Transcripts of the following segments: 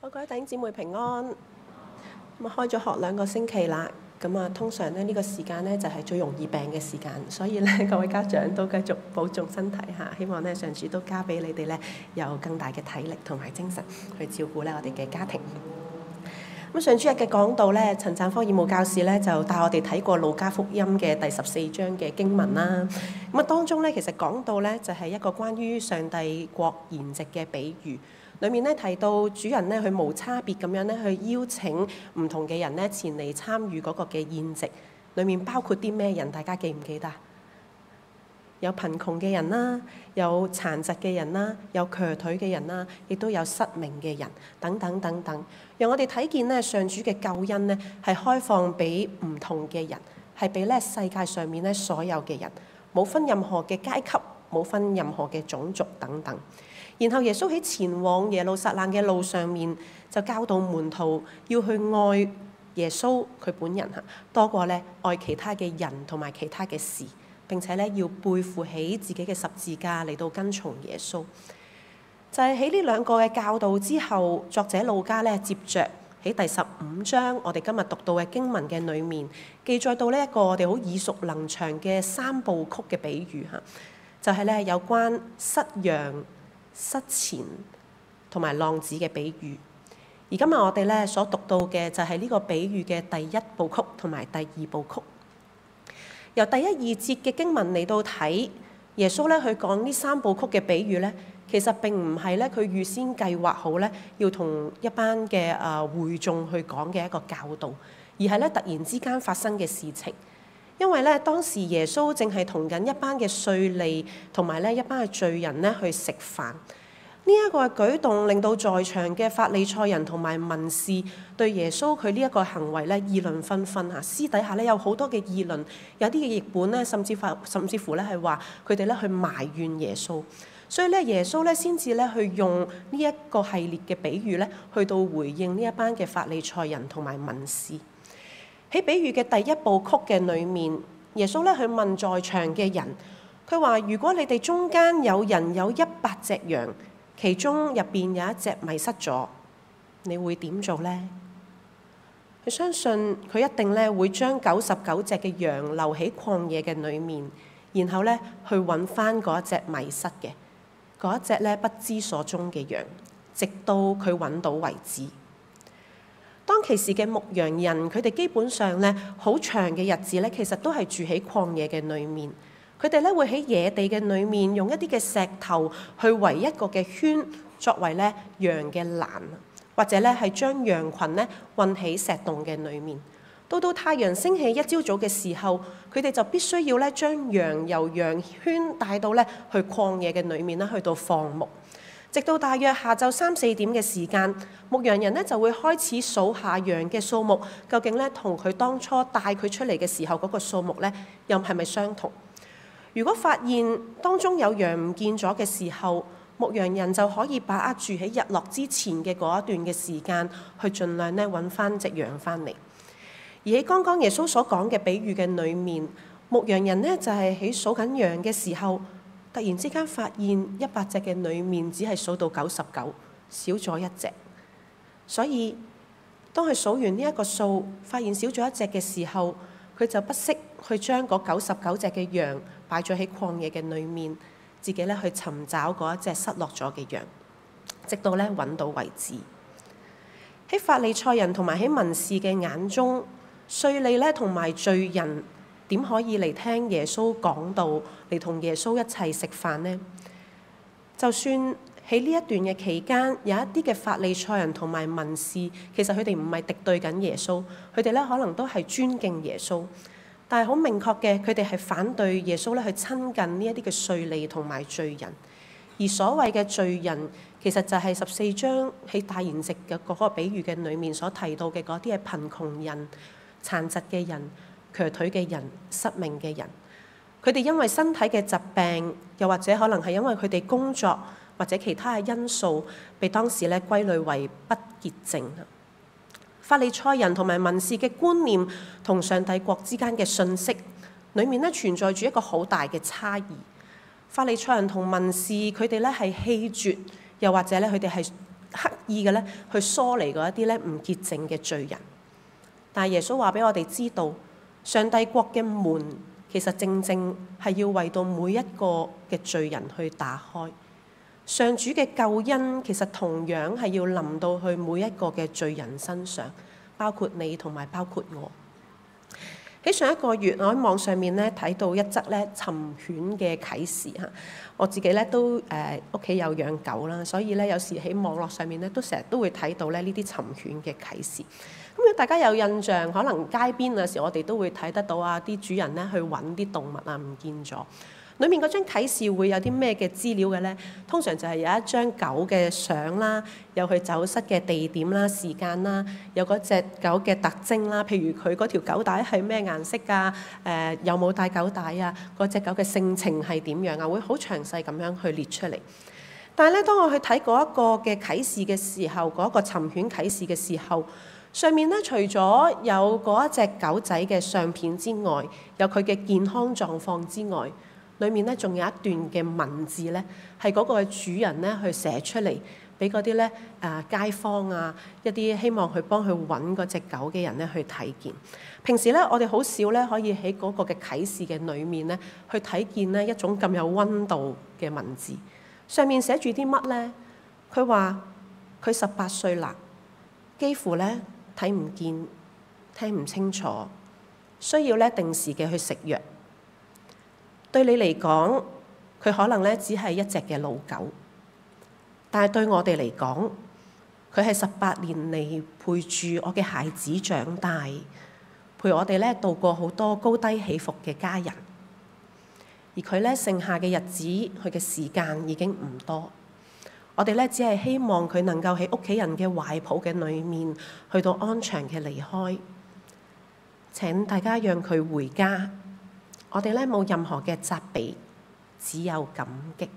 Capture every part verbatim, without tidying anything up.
好，各位弟兄姊妹平安。咁啊，開咗學兩個星期啦。咁啊，通常咧呢個時間咧就係最容易病嘅時間，所以咧各位家長都繼續保重身體嚇。希望咧上主都加俾你哋咧有更大嘅體力同埋精神去照顧咧我哋嘅家庭。咁上主日嘅講道咧，陳贊科義務教士咧就帶我哋睇過路加福音嘅第十四章嘅經文啦。咁啊，當中咧其實講到咧就係一個關於上帝國筵席嘅比喻。裏面咧提到主人咧，佢無差別咁樣咧去邀請唔同嘅人咧前嚟參與嗰個嘅宴席。裏面包括啲咩人？大家記唔記得？有貧窮嘅人啦，有殘疾嘅人啦，有瘸腿嘅人啦，亦都有失明嘅人，等等等等。讓我哋睇見咧上主嘅救恩咧係開放俾唔同嘅人，係俾咧世界上面咧所有嘅人，冇分任何嘅階級，冇分任何嘅種族等等。然後耶穌喺前往耶路撒冷嘅路上面，就教導門徒要去愛耶穌佢本人嚇，多過咧愛其他嘅人同埋其他嘅事。並且咧要背負起自己嘅十字架嚟到跟從耶穌。就係喺呢兩個嘅教導之後，作者路加咧接着喺第十五章我哋今日讀到嘅經文嘅裏面，記載到呢一個我哋好耳熟能詳嘅三部曲嘅比喻嚇，就係咧有關失羊、失錢同埋浪子嘅比喻。而今日我哋咧所讀到嘅就係呢個比喻嘅第一部曲同埋第二部曲。由第一二節嘅經文嚟到睇，耶穌咧去講呢三部曲嘅比喻咧，其實並唔係咧佢預先計劃好咧要同一班嘅誒會眾去講嘅一個教導，而係咧突然之間發生嘅事情。因為咧當時耶穌正係同緊一班嘅稅吏同埋咧一班嘅罪人咧去食飯。呢一個舉動令到在場嘅法利賽人同埋文士對耶穌佢呢一個行為咧議論紛紛嚇，私底下咧有好多嘅議論，有啲嘅譯本咧甚至乎甚至乎咧係話佢哋咧去埋怨耶穌，所以咧耶穌咧先至咧去用呢一個系列嘅比喻咧去到回應呢一班嘅法利賽人同埋文士。喺比喻嘅第一部曲嘅裏面，耶穌咧去問在場嘅人，佢話：如果你哋中間有人有一百隻羊，其中入邊有一隻迷失咗，你會點做呢？佢相信佢一定咧會將九十九隻嘅羊留喺曠野嘅裏面，然後咧去揾翻嗰一隻迷失嘅嗰一隻咧不知所蹤嘅羊，直到佢揾到為止。當其時嘅牧羊人，佢哋基本上咧好長嘅日子咧，其實都係住喺曠野嘅裏面。佢哋咧會喺野地嘅裏面用一啲嘅石頭去圍一個嘅圈，作為咧羊嘅欄，或者咧係將羊群咧運喺石洞嘅裏面。到到太陽升起一朝早嘅時候，佢哋就必須要咧將羊由羊圈帶到咧去曠野嘅裏面啦，去到放牧。直到大約下晝三四點嘅時間，牧羊人咧就會開始數下羊嘅數目，究竟咧同佢當初帶佢出嚟嘅時候嗰個數目咧又係咪相同？如果發現當中有羊唔見咗嘅時候，牧羊人就可以把握住喺日落之前嘅嗰一段嘅時間，去盡量咧揾翻隻羊翻嚟。而喺剛剛耶穌所講嘅比喻嘅裏面，牧羊人咧就係喺數緊羊嘅時候，突然之間發現一百隻嘅裏面只係數到九十九，少咗一隻。所以當佢數完呢一個數，發現少咗一隻嘅時候，佢就不惜去將嗰九十九隻嘅羊擺咗喺曠野嘅裏面，自己咧去尋找嗰一隻失落咗嘅羊，直到咧揾到為止。喺法利賽人同埋喺文士嘅眼中，稅吏咧同埋罪人點可以嚟聽耶穌講道，嚟同耶穌一齊食飯呢？就算喺呢一段嘅期間，有一啲嘅法利賽人同埋文士，其實佢哋唔係敵對緊耶穌，佢哋咧可能都係尊敬耶穌。但係好明確嘅，佢哋係反對耶穌咧去親近呢一啲嘅稅吏同埋罪人。而所謂嘅罪人，其實就係十四章喺大筵席嘅嗰個比喻嘅裏面所提到嘅嗰啲係貧窮人、殘疾嘅人、瘸腿嘅人、失明嘅人。佢哋因為身體嘅疾病，又或者可能係因為佢哋工作或者其他嘅因素，被當時咧歸類為不潔淨。法利賽人同埋文士嘅觀念同上帝國之間嘅信息裏面咧存在住一個好大嘅差異。法利賽人同文士佢哋咧係棄絕，又或者咧佢哋係刻意嘅咧去疏離嗰一啲咧唔潔淨嘅罪人。但係耶穌話俾我哋知道，上帝國嘅門其實正正係要為到每一個嘅罪人去打開。上主嘅救恩其實同樣係要臨到去每一個嘅罪人身上，包括你同埋包括我。喺上一個月，我喺網上面咧睇到一則咧尋犬嘅啟示嚇。我自己咧都誒屋企有養狗啦，所以咧有時喺網絡上面咧都成日都會睇到咧呢啲尋犬嘅啟示。咁如果大家有印象，可能街邊有時我哋都會睇得到啊，啲主人咧去揾啲動物啊唔見咗。裏面嗰張啟示會有啲咩嘅資料嘅咧？通常就係有一張狗嘅相啦，有佢走失嘅地點啦、時間啦，有嗰隻狗嘅特徵啦，譬如佢嗰條狗帶係咩顏色啊？誒、呃，有冇帶狗帶啊？嗰隻狗嘅性情係點樣啊？會好詳細咁樣去列出嚟。但係咧，當我去睇嗰一個嘅啟示嘅時候，嗰、那、一個尋犬啟示嘅時候，上面咧除咗有嗰一隻狗仔嘅相片之外，有佢嘅健康狀況之外，裏面咧仲有一段嘅文字咧，係嗰個主人咧去寫出嚟，俾嗰啲咧誒街坊啊，一啲希望去幫佢揾嗰隻狗嘅人咧去睇見。平時咧，我哋好少咧可以喺嗰個嘅啟示嘅裏面咧去睇見呢一種咁有溫度嘅文字。上面寫住啲乜咧？佢話佢十八歲啦，幾乎咧睇唔見、聽唔清楚，需要咧定時嘅去食藥。對你嚟講，佢可能咧只係一隻嘅老狗，但係對我哋嚟講，佢係十八年嚟陪住我嘅孩子長大，陪我哋咧度過好多高低起伏嘅家人。而佢咧剩下嘅日子，佢嘅時間已經唔多。我哋咧只係希望佢能夠喺屋企人嘅懷抱嘅裏面，去到安詳嘅離開。請大家讓佢回家。我哋咧冇任何嘅責備，只有感激。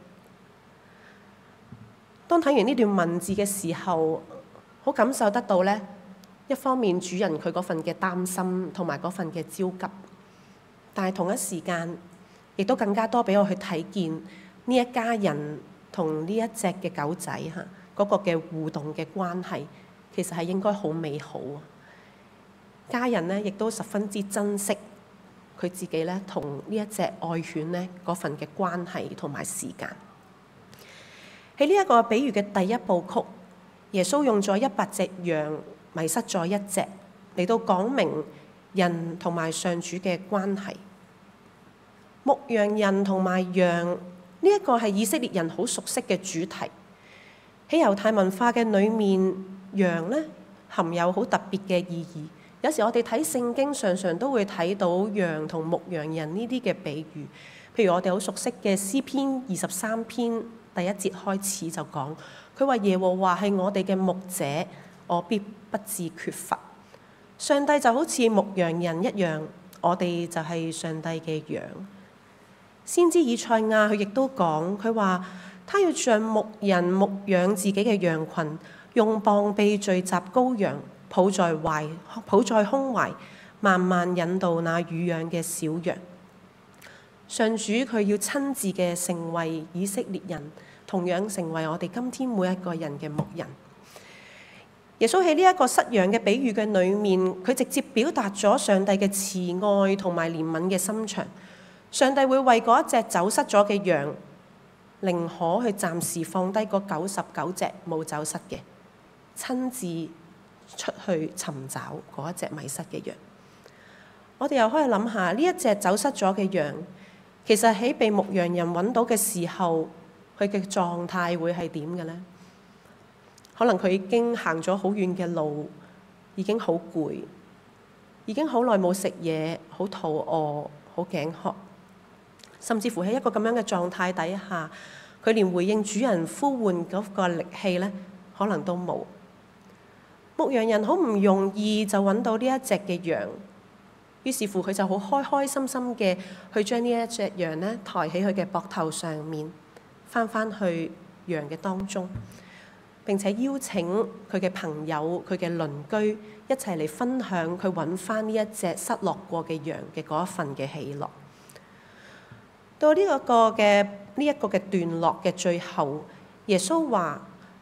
當睇完呢段文字嘅時候，好感受得到咧，一方面主人佢嗰份嘅擔心同埋嗰份嘅焦急，但係同一時間，亦都更加多俾我去睇見呢一家人同呢一隻嘅狗仔嚇嗰個嘅互動嘅關係，其實係應該好美好啊！家人咧亦都十分之珍惜佢自己咧同呢一隻愛犬咧嗰份嘅關係同埋時間。喺呢一個比喻嘅第一部曲，耶穌用咗一百隻羊迷失咗一隻嚟到講明人同埋上主嘅關係。牧羊人同埋羊呢一個係以色列人好熟悉嘅主題。喺猶太文化嘅裏面，羊咧含有好特別嘅意義。有時我哋睇聖經，常常都會睇到羊同牧羊人呢啲嘅比喻。譬如我哋好熟悉嘅詩篇二十三篇第一節開始就講，佢話耶和華係我哋嘅牧者，我必不致缺乏。上帝就好似牧羊人一樣，我哋就係上帝嘅羊。先知以賽亞佢亦都講，佢話他要像牧人牧養自己嘅羊群，用膀臂聚集羔羊，抱在懷，抱在胸懷，慢慢引導那乳養嘅小羊。上主佢要親自嘅成為以色列人，同樣成為我哋今天每一個人嘅牧人。耶穌喺呢一個失羊嘅比喻嘅裏面，佢直接表達咗上帝嘅慈愛同埋憐憫嘅心腸。上帝會為嗰一隻走失咗嘅羊，寧可去暫時放低嗰九十九隻冇走失嘅，親自出去尋找嗰一隻迷失嘅羊。我哋又可以諗下，呢一隻走失咗嘅羊，其實喺被牧羊人揾到嘅時候，佢嘅狀態會係點嘅呢？可能佢已經行咗好遠嘅路，已經好攰，已經好耐冇食嘢，好肚餓，好頸渴。甚至乎喺一個咁樣嘅狀態底下，佢連回應主人呼喚嗰個力氣咧，可能都冇。牧羊人好唔容易就揾到呢一隻嘅羊，於是乎佢就好開開心心嘅去將呢一隻羊咧抬起佢嘅膊頭上面，翻返去羊嘅當中，並且邀請佢嘅朋友、佢嘅鄰居一齊嚟分享佢揾翻呢一隻失落過嘅羊嘅嗰一份嘅喜樂。到呢個嘅呢一個嘅段落嘅最後，耶穌話：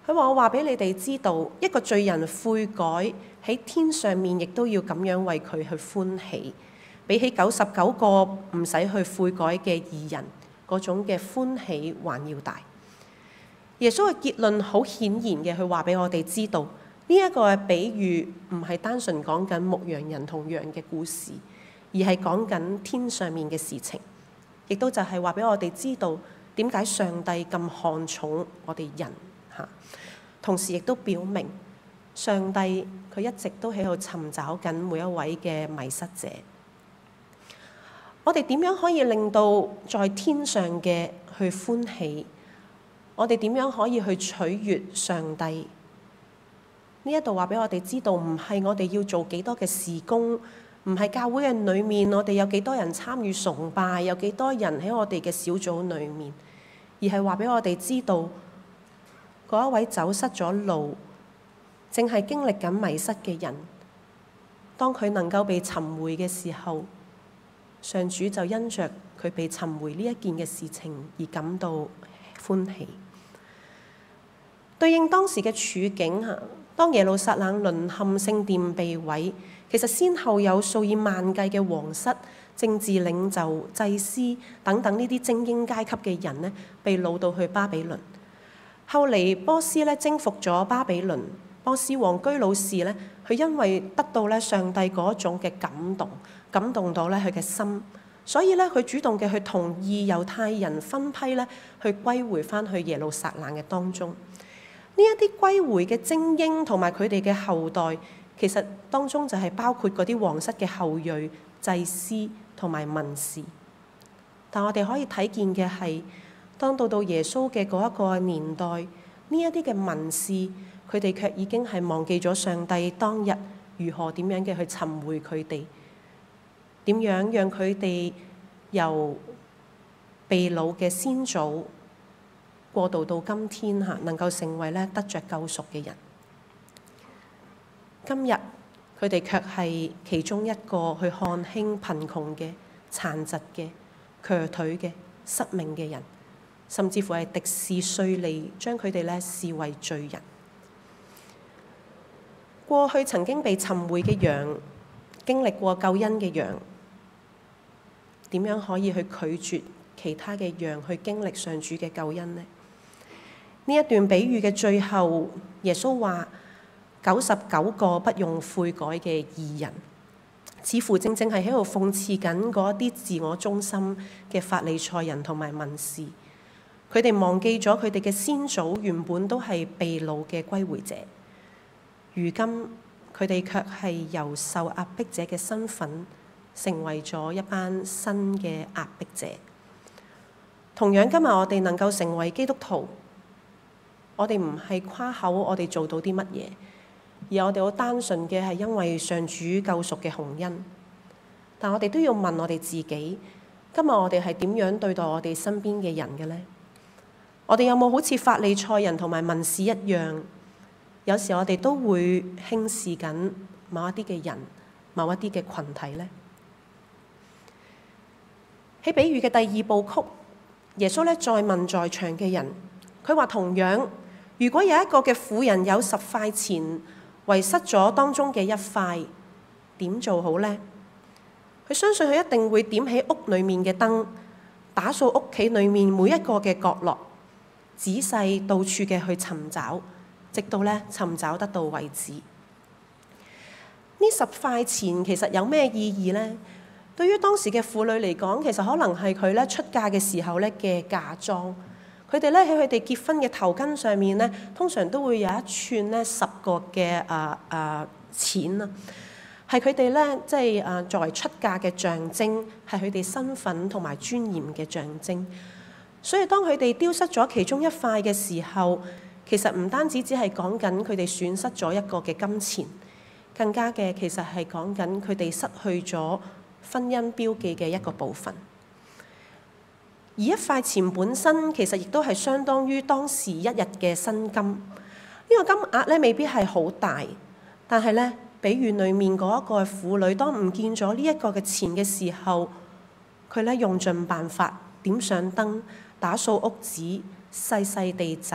佢話：我話俾你哋知道，一個罪人悔改喺天上面，亦都要咁樣為佢去歡喜，比起九十九個唔使去悔改嘅義人嗰種嘅歡喜還要大。耶穌嘅結論好顯然嘅，佢話俾我哋知道，呢一個嘅比喻唔係單純講緊牧羊人同羊嘅故事，而係講緊天上面嘅事情，亦都就係話俾我哋知道點解上帝咁看重我哋人嚇。同時亦都表明上帝佢一直都喺度尋找緊每一位嘅迷失者。我哋點樣可以令到在天上嘅去歡喜？我哋點樣可以去取悅上帝？呢一度話俾我哋知道，唔係我哋要做幾多嘅事工，唔係教會嘅裏面我哋有幾多人參與崇拜，有幾多人喺我哋嘅小組裏面，而係話俾我哋知道，嗰一位走失咗路，正係經歷緊迷失嘅人，當佢能夠被尋回嘅時候，上主就因着佢被尋回呢一件嘅事情而感到歡喜。對應當時嘅處境嚇，當耶路撒冷淪陷、聖殿被毀，其實先後有數以萬計嘅皇室、政治領袖、祭司等等呢啲精英階級嘅人呢，被擄到去巴比倫。後嚟波斯咧征服咗巴比倫，波斯王居魯士咧，佢因為得到咧上帝嗰種嘅感動，感動到咧佢嘅心，所以咧佢主動嘅去同意猶太人分批咧去歸回翻去耶路撒冷嘅當中。呢一啲歸回嘅精英同埋佢哋嘅後代，其實當中就係包括嗰啲皇室嘅後裔、祭司同埋文士。但我哋可以睇見嘅係，當到到耶穌嘅嗰一個年代，呢一啲嘅文士，佢哋卻已經係忘記咗上帝當日如何點樣嘅去尋回佢哋，點樣讓佢哋由被擄嘅先祖過渡到今天嚇，能夠成為咧得着救贖嘅人。今日佢哋卻係其中一個去看輕貧窮嘅、殘疾嘅、瘸腿嘅、失明嘅人，甚至乎係敵視稅吏，將佢哋咧視為罪人。過去曾經被尋回嘅羊，經歷過救恩嘅羊，點樣可以去拒絕其他嘅羊去經歷上主嘅救恩呢？呢一段比喻嘅最後，耶穌話九十九個不用悔改嘅義人，似乎正正係喺度諷刺緊嗰一啲自我中心嘅法利賽人同埋文士。佢哋忘記咗佢哋嘅先祖原本都係被擄嘅歸回者，如今佢哋卻係由受壓迫者嘅身份成為咗一班新嘅壓迫者。同樣今日我哋能夠成為基督徒，我哋唔係誇口我哋做到啲乜嘢，而我哋好單純嘅係因為上主救贖嘅洪恩。但我哋都要問我哋自己，今日我哋係點樣對待我哋身邊嘅人嘅呢？我哋有冇好似法利賽人同埋文士一樣，有時我哋都會輕視緊某一啲嘅人、某一啲嘅群體呢？喺比喻嘅第二部曲，耶穌咧再問在場嘅人，佢話同樣，如果有一個嘅婦人有十塊錢，遺失咗當中嘅一塊，點做好呢？佢相信佢一定會點起屋裏面嘅燈，打掃屋企裏面每一個嘅角落，仔細到處嘅去尋找，直到咧尋找得到為止。呢十塊錢其實有咩意義呢？對於當時嘅婦女嚟講，其實可能係佢咧出嫁嘅時候咧嘅嫁妝。佢哋咧喺佢哋結婚嘅頭巾上面咧，通常都會有一串咧十個嘅誒誒錢啊，係佢哋咧即係誒作為出嫁嘅象徵，係佢哋身份同埋尊嚴嘅象徵。所以當佢哋丟失咗其中一塊嘅時候，其實唔單止只係講緊佢哋損失咗一個嘅金錢，更加嘅其實係講緊佢哋失去咗婚姻標記嘅一個部分。而一塊錢本身其實亦都係相當於當時一日嘅薪金。呢個金額咧未必係好大，但係咧比喻裡面嗰一個婦女，當唔見咗呢一個嘅錢嘅時候，佢咧用盡辦法點上燈、打掃屋子、細細地找，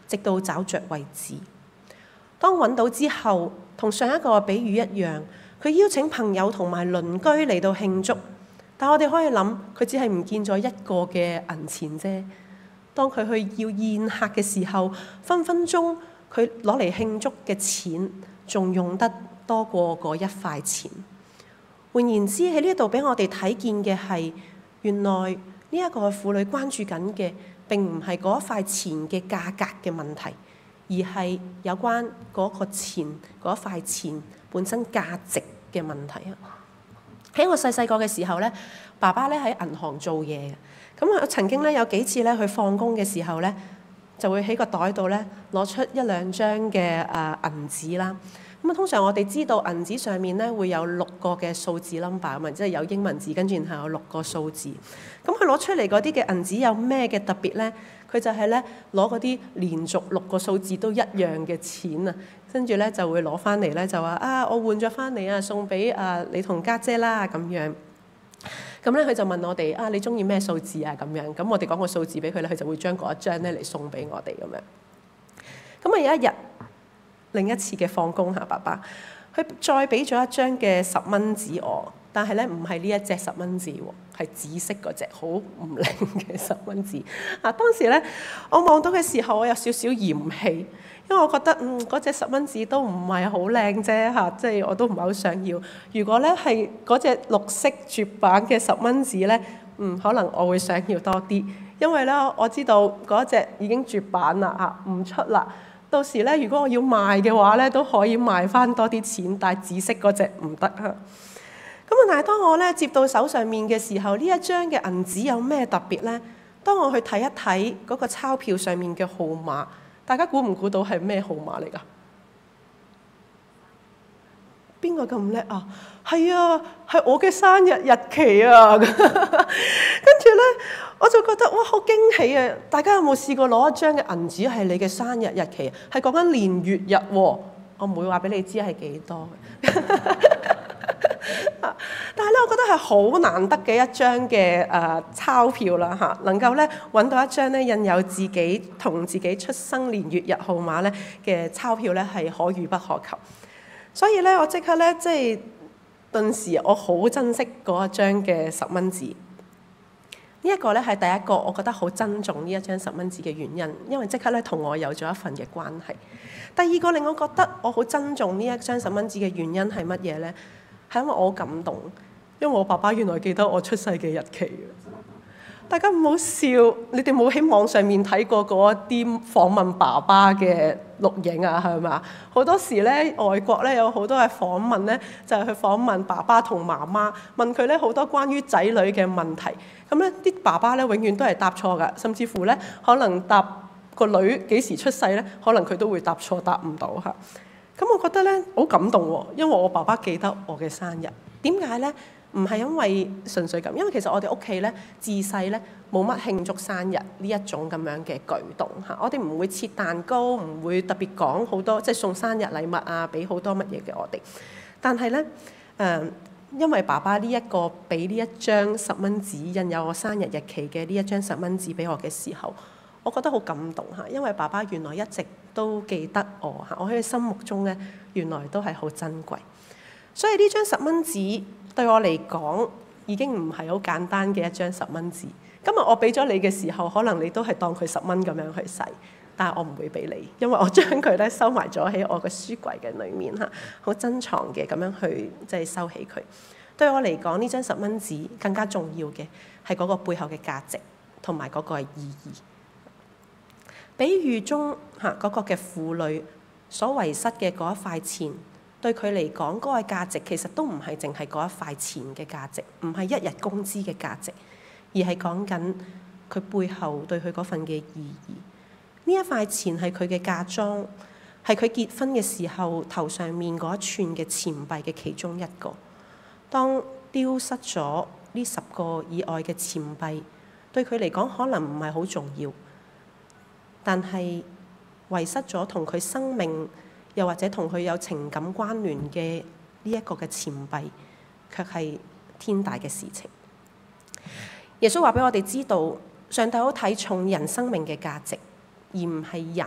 直到找着為止。當揾到之後，同上一個比喻一樣，佢邀請朋友同埋鄰居嚟到慶祝。但我哋可以諗，佢只係唔見咗一個嘅銀錢啫。當佢去要宴客嘅時候，分分鐘佢攞嚟慶祝嘅錢，仲用得多過嗰一塊錢。換言之，喺呢度俾我哋睇見嘅係，原來呢一個婦女關注緊嘅並唔係嗰一塊錢嘅價格嘅問題，而係有關嗰個錢嗰一塊錢本身價值嘅問題啊！喺我細細個嘅時候咧，爸爸咧喺銀行做嘢嘅，咁啊曾經咧有幾次咧佢放工嘅時候咧，就會喺個袋度咧攞出一兩張嘅誒銀紙啦。咁啊通常我哋知道銀紙上面咧會有六個嘅數字 number 啊嘛，即係有英文字，跟住然後有六個數字。咁佢攞出嚟嗰啲嘅銀紙有咩嘅特別咧？佢就係咧攞嗰啲連續六個數字都一樣嘅錢啊，跟住咧就會攞翻嚟咧就話啊，我換咗翻嚟啊，送俾啊你同家姐啦咁樣。咁咧佢就問我哋啊，你中意咩數字啊咁樣？咁我哋講個數字俾佢咧，佢就會將嗰一張咧嚟送俾我哋咁樣。咁啊有一日另一次嘅放工嚇，爸爸佢再俾咗一張嘅十蚊紙我。但係咧，唔係呢一隻十蚊紙喎，係紫色嗰隻好唔靚嘅十蚊紙。啊，當時咧，我望到嘅時候，我有少少嫌棄，因為我覺得嗯嗰隻十蚊紙都唔係好靚啫嚇，即係我都唔係好想要。如果咧係嗰隻綠色絕版嘅十蚊紙咧，嗯，可能我會想要多啲，因為咧我知道嗰隻已經絕版啦嚇，唔出啦。到時咧，如果我要賣嘅話咧，都可以賣翻多啲錢，但係紫色嗰隻唔得嚇。咁啊！但係當我咧接到手上面嘅時候，呢一張嘅銀紙有咩特別咧？當我去睇一睇嗰個鈔票上面嘅號碼，大家估唔估到係咩號碼嚟㗎？邊個咁叻啊？係啊，係我嘅生日日期啊！跟住咧，我就覺得哇，好驚喜啊！大家有冇試過攞一張嘅銀紙係你嘅生日日期？係講緊年月日喎，我唔會話俾你知係幾多嘅。但係咧，我覺得係好難得嘅一張嘅誒鈔票啦嚇，能夠咧揾到一張咧印有自己同自己出生年月日號碼咧嘅鈔票咧係可遇不可求，所以咧我即刻咧即係頓時我好珍惜嗰一張嘅十蚊紙。呢一個咧係第一個我覺得好珍重呢一張十蚊紙嘅原因，因為即刻咧同我有咗一份嘅關係。第二個令我覺得我好珍重呢一張十蚊紙嘅原因係乜嘢咧？係因為我好感動，因為我爸爸原來記得我出世嘅日期嘅。大家唔好笑，你哋冇喺網上面睇過嗰一啲訪問爸爸嘅錄影啊？係咪啊？好多時咧，外國咧有好多嘅訪問咧，就係去訪問爸爸同媽媽，問佢咧好多關於仔女嘅問題。咁咧啲爸爸咧永遠都係答錯㗎，甚至乎咧可能答個女幾時出世咧，可能佢都會答錯，答唔到嚇。咁我覺得咧好感動喎，因為我爸爸記得我嘅生日。點解咧？唔係因為純粹咁，因為其實我哋屋企咧自細咧冇乜慶祝生日呢一種咁樣嘅舉動嚇。我哋唔會切蛋糕，唔會特別講好多即係送生日禮物啊，俾好多乜嘢嘅我哋。但係咧誒，因為爸爸呢一個俾呢一張十蚊紙印有我生日日期嘅呢一張十蚊紙俾我嘅時候，我覺得好感動嚇，因為爸爸原來一直都記得我嚇，我喺佢心目中咧原來都係好珍貴。所以呢張十蚊紙對我嚟講已經唔係好簡單嘅一張十蚊紙。今日我俾咗你嘅時候，可能你都係當佢十蚊咁樣去使，但係我唔會俾你，因為我將佢咧收埋咗喺我嘅書櫃嘅裏面嚇，好珍藏嘅咁樣去即係收起佢。對我嚟講，呢張十蚊紙更加重要嘅係嗰個背後嘅價值同埋嗰個意義。比喻中嚇嗰個嘅婦女所遺失嘅嗰一塊錢，對佢嚟講嗰個價值其實都唔係淨係嗰一塊錢嘅價值，唔係一日工資嘅價值，而係講緊佢背後對佢嗰份嘅意義。呢一塊錢係佢嘅嫁妝，係佢結婚嘅時候頭上面嗰一串嘅錢幣嘅其中一個。當丟失咗呢十個以外嘅錢幣，對佢嚟講可能唔係好重要。但係遺失咗同佢生命，又或者同佢有情感關聯嘅呢一個嘅錢幣，卻係天大嘅事情。耶穌話俾我哋知道，上帝好睇重人生命嘅價值，而唔係人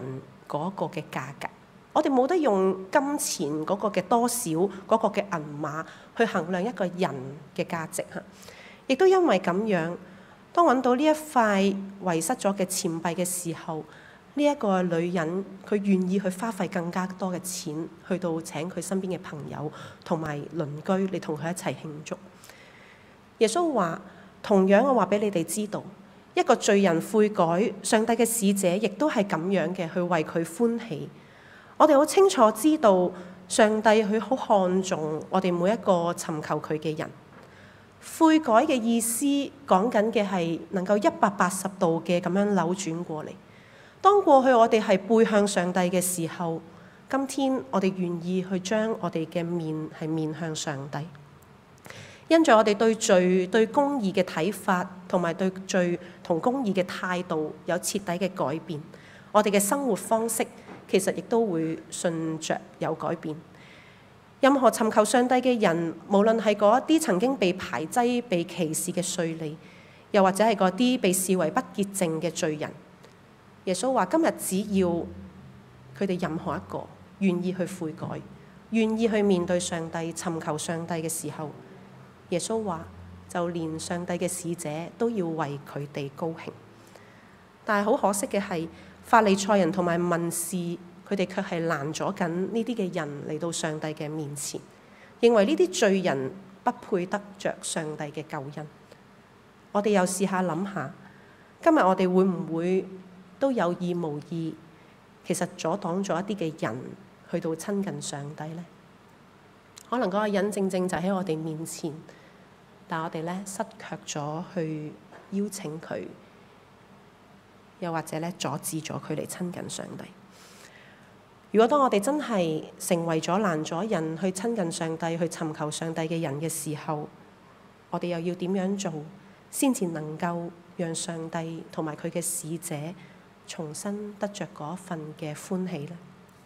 嗰個嘅價格。我哋冇得用金錢嗰個嘅多少嗰個嘅銀碼去衡量一個人嘅價值嚇。亦都因為咁樣，當揾到呢一塊遺失咗嘅錢幣嘅時候，呢一個女人佢願意去花費更加多嘅錢，去到請佢身邊嘅朋友同埋鄰居嚟同佢一齊慶祝。耶穌話：同樣我話俾你哋知道，一個罪人悔改，上帝嘅使者亦都係咁樣嘅去為佢歡喜。我哋好清楚知道，上帝佢好看重我哋每一個尋求佢嘅人。悔改嘅意思講緊嘅係能夠一百八十度嘅咁樣扭轉過嚟。當過去我哋係背向上帝嘅時候，今天我哋願意去將我哋嘅面係面向上帝。因著我哋對罪對公義嘅睇法，同埋對罪同公義嘅態度有徹底嘅改變，我哋嘅生活方式其實亦都會順着有改變。任何尋求上帝嘅人，無論係嗰一啲曾經被排擠、被歧視嘅稅吏，又或者係嗰啲被視為不潔淨嘅罪人，耶穌話：今日只要佢哋任何一個願意去悔改、願意去面對上帝、尋求上帝嘅時候，耶穌話就連上帝嘅使者都要為佢哋高興。但係好可惜嘅係，法利賽人同埋文士，佢哋卻係攔咗緊呢啲嘅人嚟到上帝嘅面前，認為呢啲罪人不配得着上帝嘅救恩。我哋又試下諗下，今日我哋會唔會都有意無意，其實阻擋咗一啲嘅人去到親近上帝呢？可能嗰個人正正就喺我哋面前，但我哋咧失卻咗去邀請佢，又或者咧阻止咗佢嚟親近上帝。如果當我哋真係成為咗攔阻人去親近上帝、去尋求上帝嘅人嘅時候，我哋又要點樣做，先至能夠讓上帝同埋佢嘅使者重新得着嗰份嘅歡喜呢？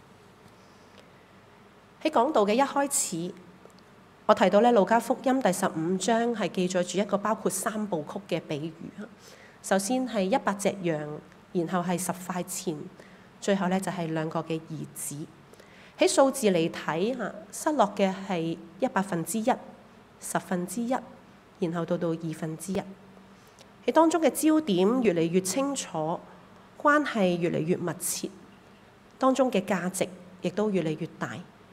喺講道嘅一開始，我提到咧路加福音第十五章係記載住一個包括三部曲嘅比喻。首先係一百隻羊，然後係十塊錢，最後咧就係兩個嘅兒子。喺數字嚟睇嚇，失落嘅係一百分之一、十分之一，然後到到二分之一。喺當中嘅焦點越嚟越清楚，關係越嚟越密切，當中嘅價值亦都越嚟越大。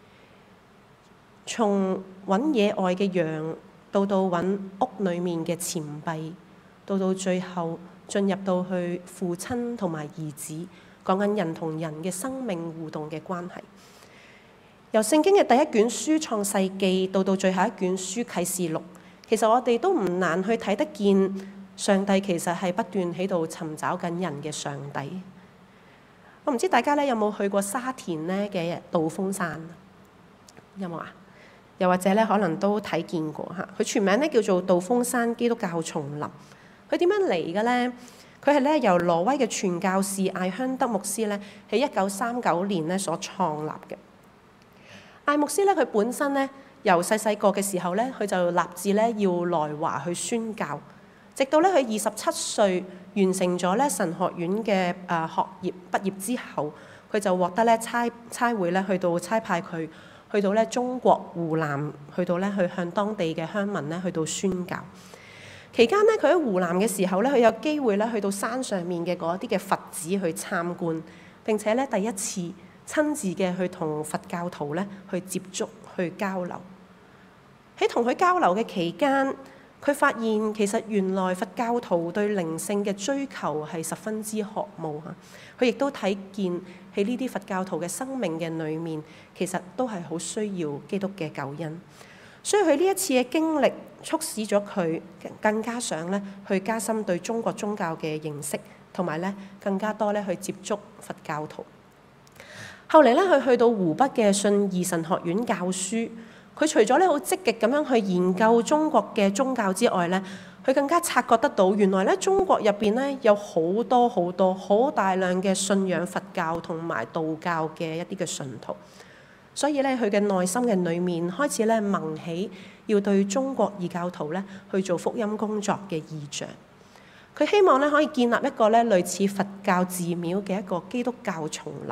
從揾野外嘅羊，到到揾屋裏面嘅錢幣，到到最後進入到去父親同埋兒子，講緊人同人嘅生命互動嘅關係。由聖經嘅第一卷書創世記到到最後一卷書啟示錄，其實我哋都唔難去睇得見上帝其實係不斷喺度尋找緊人嘅上帝。我唔知大家咧有冇去過沙田咧嘅道風山，有冇啊？又或者咧可能都睇見過嚇。佢全名咧叫做道風山基督教叢林。佢點樣嚟嘅咧？佢係咧由挪威嘅傳教士艾香德牧師咧喺一九三九年咧所創立嘅。艾牧師咧佢本身咧由細細個嘅時候咧，佢就立志咧要來華去宣教，直到咧佢二十七歲完成咗咧神學院嘅誒學業畢業之後，佢就獲得咧差差會咧去到差派佢去到咧中國湖南，去到咧去向當地嘅鄉民咧去到宣教。期間咧，佢喺湖南嘅時候咧，佢有機會咧去到山上面嘅嗰啲嘅佛寺去參觀，並且咧第一次親自嘅去同佛教徒咧去接觸、去交流。喺同佢交流嘅期間，佢發現其實原來佛教徒對靈性嘅追求係十分之渴慕嚇。佢亦都睇見喺呢啲佛教徒嘅生命嘅裏面，其實都係好需要基督嘅救恩。所以佢呢一次嘅經歷，促使咗佢更加想咧去加深對中國宗教嘅認識，同埋咧更加多咧去接觸佛教徒。後嚟咧，佢去到湖北嘅信義神學院教書。佢除咗咧好積極咁樣去研究中國嘅宗教之外咧，佢更加察覺得到原來咧中國入邊咧有好多好多好大量嘅信仰佛教同埋道教嘅一啲嘅信徒。所以咧，佢嘅內心嘅裏面開始咧萌起要對中國異教徒咧去做福音工作嘅意象。佢希望咧可以建立一個咧類似佛教寺廟嘅一個基督教叢林，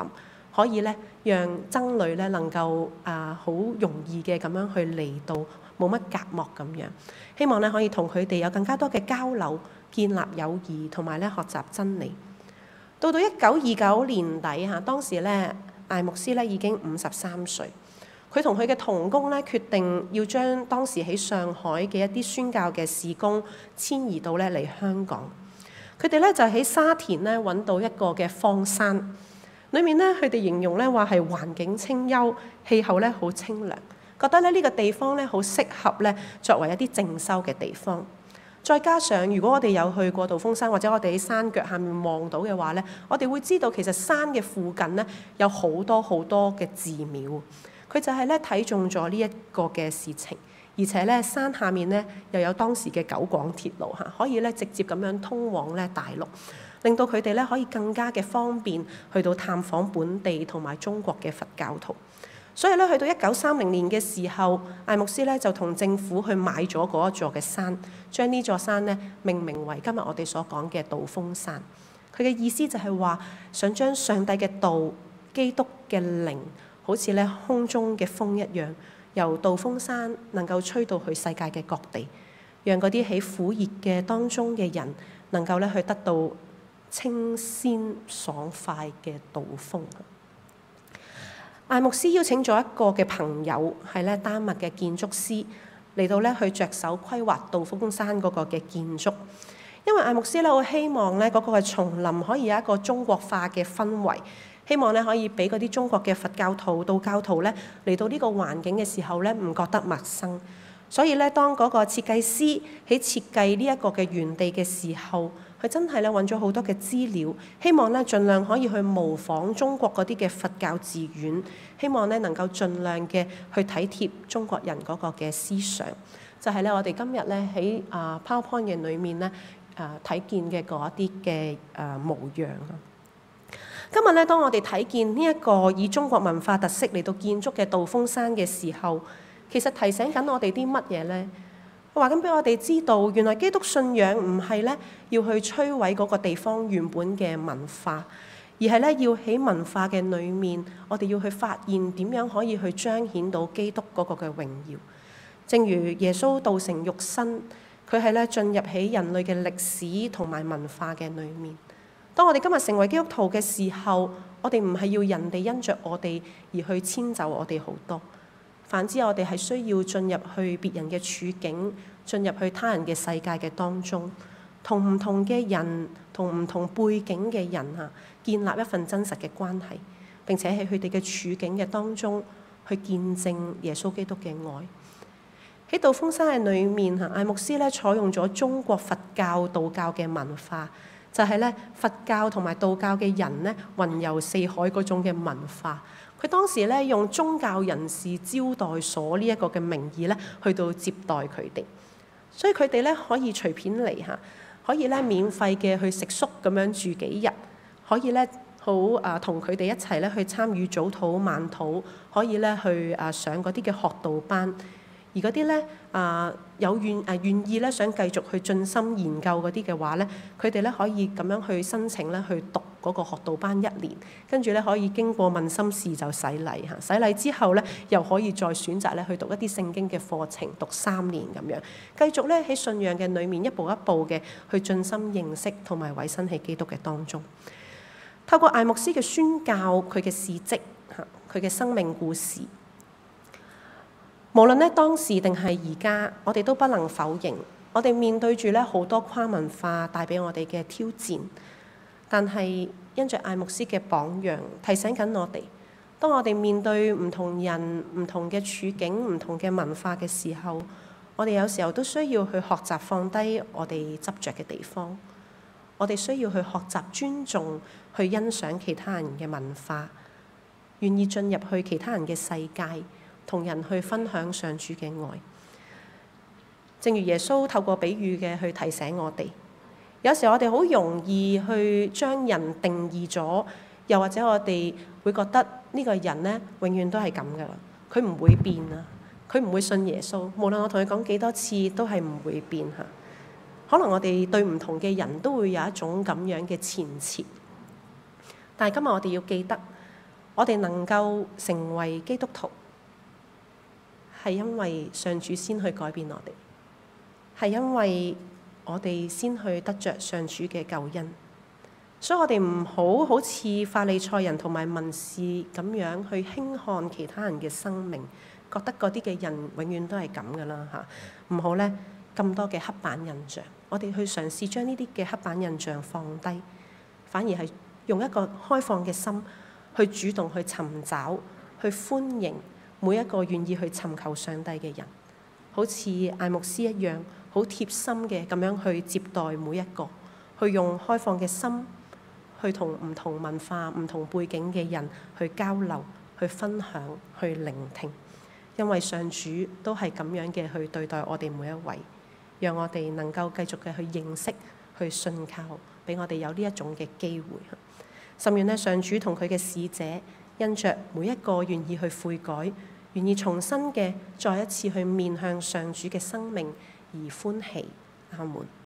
可以咧讓僧侶咧能夠啊好容易嘅咁樣去嚟到，冇乜隔膜咁樣。希望咧可以同佢哋有更加多嘅交流，建立友誼，同埋咧學習真理。到到一九二九年底嚇，當時咧艾牧師咧已經五十三歲。佢同佢嘅同工咧決定要將當時喺上海嘅一啲宣教嘅事工遷移到咧嚟香港。佢哋咧就喺沙田咧揾到一個嘅荒山，裏面咧佢哋形容咧話係環境清幽，氣候咧好清涼，覺得咧呢個地方咧好適合咧作為一啲靜修嘅地方。再加上如果我哋有去過道風山，或者我哋喺山腳下面望到嘅話咧，我哋會知道其實山嘅附近咧有好多好多嘅寺廟。佢就係咧睇中咗呢一個嘅事情，而且咧山下面咧又有當時嘅九廣鐵路嚇，可以咧直接咁樣通往咧大陸，令到佢哋咧可以更加嘅方便去到探訪本地同埋中國嘅佛教徒。所以咧去到一九三零年嘅時候，艾牧師咧就同政府去買咗嗰一座嘅山，將呢座山咧命名為今日我哋所講嘅道風山。佢嘅意思就係話想將上帝嘅道、基督嘅靈，好似咧空中嘅風一樣，由道風山能夠吹到去世界嘅各地，讓嗰啲喺苦熱嘅當中嘅人能夠咧去得到清鮮爽快嘅道風。艾牧師邀請咗一個嘅朋友，係咧丹麥嘅建築師嚟到咧去着手規劃道風山嗰個嘅建築，因為艾牧師咧好希望咧嗰個嘅叢林可以有一個中國化嘅氛圍。希望咧可以俾嗰啲中國嘅佛教徒、道教徒咧嚟到呢個環境嘅時候咧，唔覺得陌生。所以咧，當嗰個設計師喺設計呢一個嘅園地嘅時候，佢真係咧揾咗好多嘅資料，希望咧盡量可以去模仿中國嗰啲嘅佛教寺院，希望咧能夠盡量嘅去體貼中國人嗰個嘅思想。就係咧，我哋今日咧喺啊 PowerPoint 嘅裏面咧啊睇見嘅嗰一啲嘅啊模樣啊。今日咧，當我哋睇見呢一個以中國文化特色嚟到建築嘅道風山嘅時候，其實提醒緊我哋啲乜嘢咧？話緊俾我哋知道，原來基督信仰唔係咧要去摧毀嗰個地方原本嘅文化，而係咧要喺文化嘅裏面，我哋要去發現點樣可以去彰顯到基督嗰個嘅榮耀。正如耶穌道成肉身，佢係咧進入喺人類嘅歷史同埋文化嘅裏面。當我哋今日成為基督徒嘅時候，我哋唔係要人哋因着我哋而去遷就我哋好多，反之我哋係需要進入去別人嘅處境，進入去他人嘅世界嘅當中，同唔同嘅人、同唔同背景嘅人嚇建立一份真實嘅關係，並且喺佢哋嘅處境嘅當中去見證耶穌基督嘅愛。喺道風山嘅裏面嚇，艾牧師咧採用咗中國佛教、道教嘅文化。就係咧佛教同埋道教嘅人咧雲遊四海嗰種嘅文化，佢當時咧用宗教人士招待所呢一個嘅名義咧去到接待佢哋，所以佢哋咧可以隨便嚟嚇，可以咧免費嘅去食宿咁樣住幾日，可以咧好啊同佢哋一齊咧去參與早禱晚禱，可以咧去啊上嗰啲嘅學道班。而嗰啲咧啊有願啊願意咧想繼續去進心研究嗰啲嘅話咧，佢哋咧可以咁樣去申請咧去讀嗰個學道班一年，跟住咧可以經過問心試就洗禮嚇，洗禮之後咧又可以再選擇咧去讀一啲聖經嘅課程，讀三年咁樣，繼續咧喺信仰嘅裏面一步一步嘅去進心認識同埋委身喺基督嘅當中。透過艾牧師嘅宣教，佢嘅事蹟嚇，佢嘅生命故事。無論咧當時定係而家，我哋都不能否認，我哋面對住咧好多跨文化帶俾我哋嘅挑戰。但係因着艾牧師嘅榜樣，提醒緊我哋，當我哋面對唔同人、唔同嘅處境、唔同嘅文化嘅時候，我哋有時候都需要去學習放低我哋執着嘅地方。我哋需要去學習尊重、去欣賞其他人嘅文化，願意進入去其他人嘅世界。同人去分享上主嘅愛，正如耶穌透過比喻嘅去提醒我哋，有時我哋好容易去將人定義咗，又或者我哋會覺得呢個人咧永遠都係咁噶啦，佢唔會變啊，佢唔會信耶穌，無論我同佢講幾多次都係唔會變嚇。可能我哋對唔同嘅人都會有一種咁樣嘅前設，但係今日我哋要記得。 我哋能夠成為基督徒，係因為上主先去改變我哋，係因為我哋先去得着上主嘅救恩。所以我哋唔好好似法利賽人同埋文士咁樣去輕看其他人嘅生命，覺得嗰啲嘅人永遠都係咁噶啦嚇。唔好咧咁多嘅刻板印象，我哋去嘗試將呢啲嘅刻板印象放低，反而係用一個開放嘅心去主動去尋找、去歡迎每一個願意去尋求上帝嘅人，好似艾牧師一樣，好貼心嘅咁樣去接待每一個，去用開放嘅心去同唔同文化、唔同背景嘅人去交流、去分享、去聆聽，因為上主都係咁樣嘅去對待我哋每一位，讓我哋能夠繼續嘅去認識、去信靠，俾我哋有呢一種嘅機會。甚願呢，上主同佢嘅使者因着每一個願意去悔改、願意重新嘅再一次去面向上主嘅生命而歡喜。阿門。